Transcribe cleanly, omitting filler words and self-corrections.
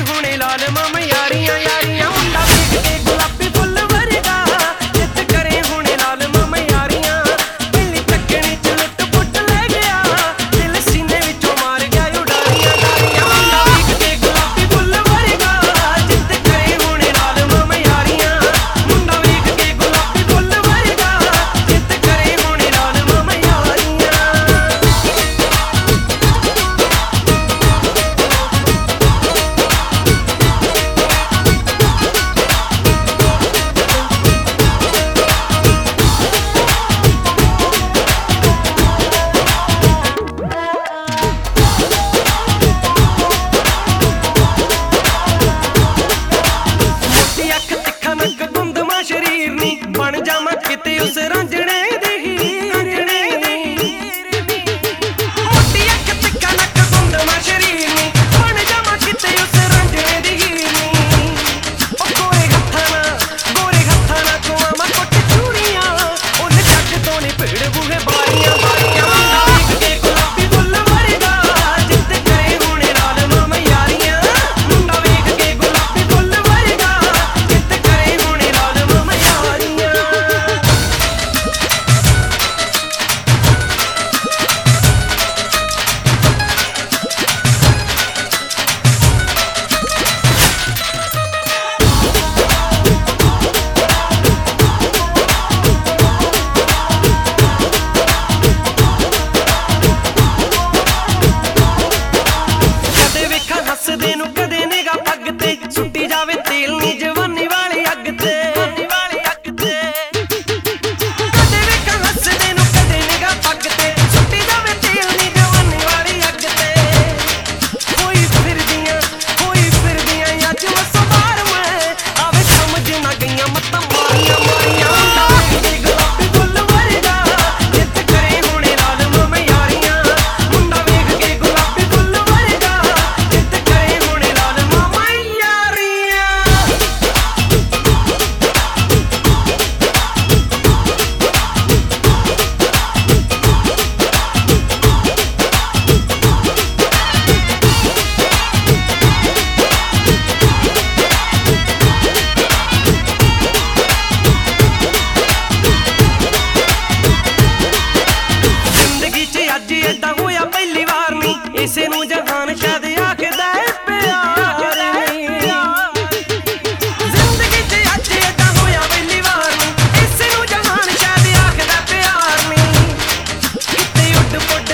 हुणे लालमा मैं यारियां यारियां मुंडा वेख के गुलाबी फुल वर्गा जिद करे हुणे लालमा मैं यारियां पहली तकनी च लुट पुट ले गया दिल सीने विचों मार गया उडारियां डारियां मुंडा वेख के गुलाबी फुल वर्गा जिद करे हुणे लालमा मैं यारियां मुंडा वेख के गुलाबी फुल वर्गा जिद करे हुणे लालमा मैं यारियां। शरीर नी बन जावां किते उस रांझणे दी रांझणे दी मोटी अख तिक्खा नक गुंदमा शरीर नी बन जावां किते उस रांझणे दी ओ गोरे हत्थां ना कुआं कुट चूड़ियां उन जग तो नी भीड़ बूहे बारियां बारियां मुंडा वेख के गुलाबी फुल वर्गा जिद करे हुणे लालमा मैं यारियां मुंडा वेख के गुलाबी फुल वर्गा जिद करे हुणे लालमा मैं यारियां। कदे वेखां हसदे नूं कदे निगा पग ते सुट्टी जावे तेल नी जवानी वाली अग ते कदे वेखां हसदे नूं कदे निगा पग ते सुट्टी जावे तेल नी जवानी वाली अग ते होई फिरदियां अज वसो बार मैं आवे समझ ना गईयां मत्तां मारियां मारियां मुंडा वेख के गुलाबी फुल वर्गा जिद करे हुणे लालमा मैं यारियां मुंडा वेख के गुलाबी फुल वर्गा जिद करे हुणे लालमा मैं यारियां। जिंदगी च अज एदा होया पहली वार नी इसे नूं जहान शायद आखदा है प्यार नी जिंदगी च अज एदा होया पहली वार नी इसे नूं जहान शायद आखदा प्यार नी किते उड पुड